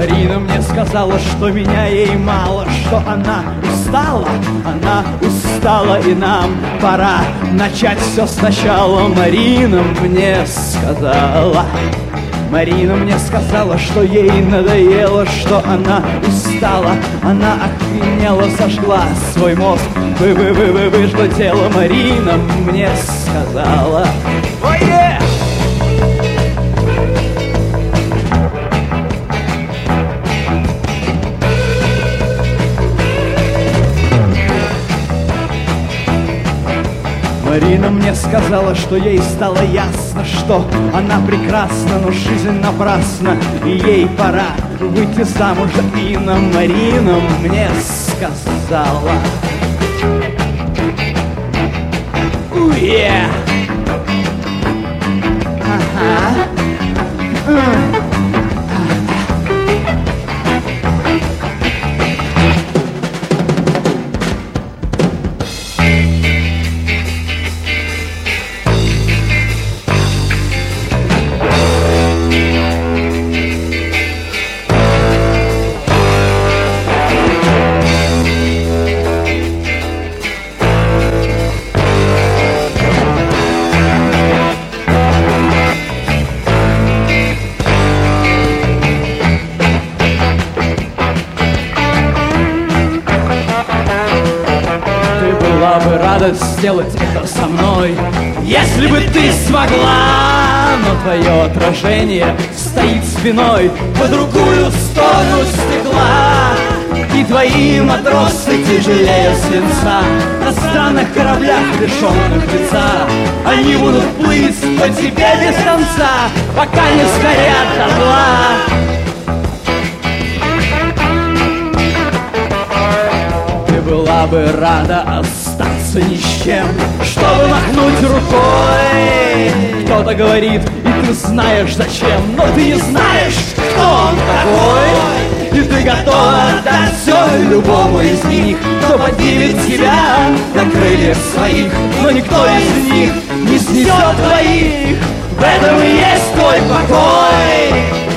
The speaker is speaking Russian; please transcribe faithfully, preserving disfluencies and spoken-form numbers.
Марина мне сказала, что меня ей мало, что она устала, она устала, и нам пора начать все сначала. Марина мне сказала, Марина мне сказала, что ей надоело, что она устала, она охренела, сожгла свой мозг, вы-вы-вы-вы вышло тело. Марина мне сказала, oh, yeah! Марина мне сказала, что ей стало ясно, что она прекрасна, но жизнь напрасна, и ей пора выйти замуж. Инна Марина мне сказала, oh, yeah! Ага. Uh. Сделать это со мной, если бы ты смогла, но твое отражение стоит спиной по другую сторону стекла, и твои матросы тяжелее свинца на странных кораблях, лишенных лица. Они будут плыть по тебе без конца, пока не сгорят дотла. Ты была бы рада остаться ни с чем, чтобы махнуть рукой. Кто-то говорит, и ты знаешь зачем, но ты не знаешь, кто он такой. И ты готова отдать все любому из них, кто поднимет тебя на крыльях своих, но никто из них не снесет твоих. В этом и есть твой покой.